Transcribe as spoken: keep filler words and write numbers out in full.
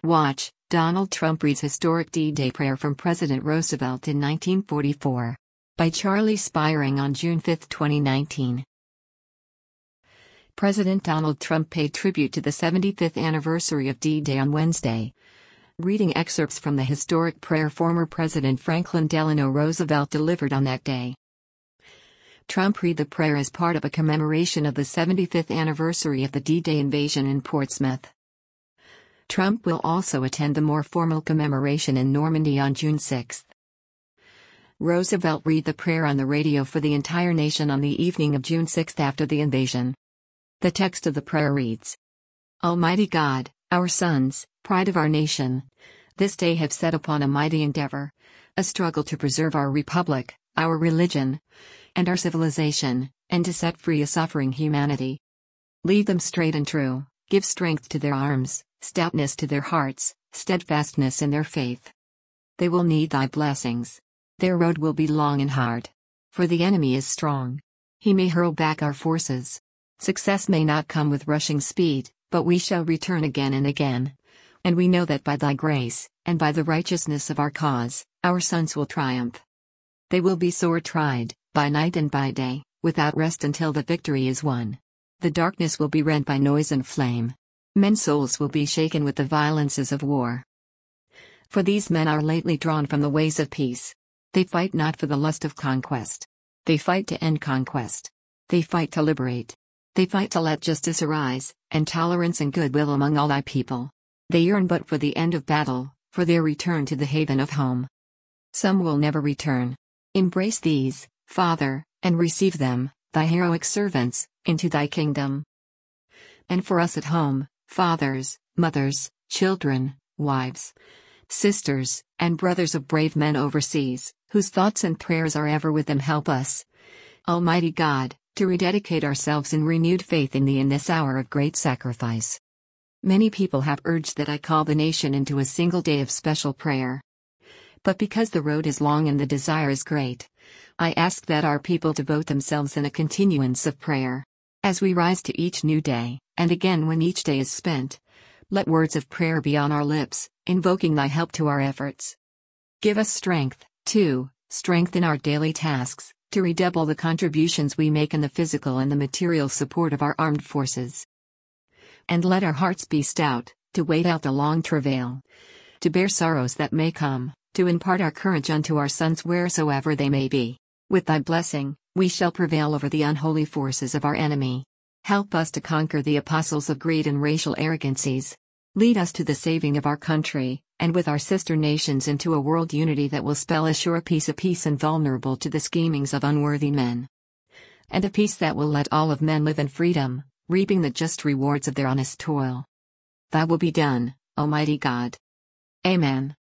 Watch, Donald Trump reads historic D-Day prayer from President Roosevelt in nineteen forty-four. By Charlie Spiring on June fifth, twenty nineteen. President Donald Trump paid tribute to the seventy-fifth anniversary of D-Day on Wednesday, reading excerpts from the historic prayer former President Franklin Delano Roosevelt delivered on that day. Trump read the prayer as part of a commemoration of the seventy-fifth anniversary of the D-Day invasion in Portsmouth. Trump will also attend the more formal commemoration in Normandy on June sixth. Roosevelt read the prayer on the radio for the entire nation on the evening of June sixth after the invasion. The text of the prayer reads, Almighty God, our sons, pride of our nation, this day have set upon a mighty endeavor, a struggle to preserve our republic, our religion, and our civilization, and to set free a suffering humanity. Lead them straight and true, give strength to their arms, stoutness to their hearts, steadfastness in their faith. They will need thy blessings. Their road will be long and hard. For the enemy is strong. He may hurl back our forces. Success may not come with rushing speed, but we shall return again and again. And we know that by thy grace, and by the righteousness of our cause, our sons will triumph. They will be sore tried, by night and by day, without rest until the victory is won. The darkness will be rent by noise and flame. Men's souls will be shaken with the violences of war. For these men are lately drawn from the ways of peace. They fight not for the lust of conquest. They fight to end conquest. They fight to liberate. They fight to let justice arise, and tolerance and goodwill among all thy people. They yearn but for the end of battle, for their return to the haven of home. Some will never return. Embrace these, Father, and receive them, thy heroic servants, into thy kingdom. And for us at home, fathers, mothers, children, wives, sisters, and brothers of brave men overseas, whose thoughts and prayers are ever with them, help us, Almighty God, to rededicate ourselves in renewed faith in thee in this hour of great sacrifice. Many people have urged that I call the nation into a single day of special prayer. But because the road is long and the desire is great, I ask that our people devote themselves in a continuance of prayer. As we rise to each new day, and again when each day is spent, let words of prayer be on our lips, invoking thy help to our efforts. Give us strength, too, strength in our daily tasks, to redouble the contributions we make in the physical and the material support of our armed forces. And let our hearts be stout, to wait out the long travail, to bear sorrows that may come, to impart our courage unto our sons wheresoever they may be. With thy blessing, we shall prevail over the unholy forces of our enemy. Help us to conquer the apostles of greed and racial arrogancies. Lead us to the saving of our country, and with our sister nations into a world unity that will spell a sure peace, a peace invulnerable to the schemings of unworthy men. And a peace that will let all of men live in freedom, reaping the just rewards of their honest toil. Thy will be done, Almighty God. Amen.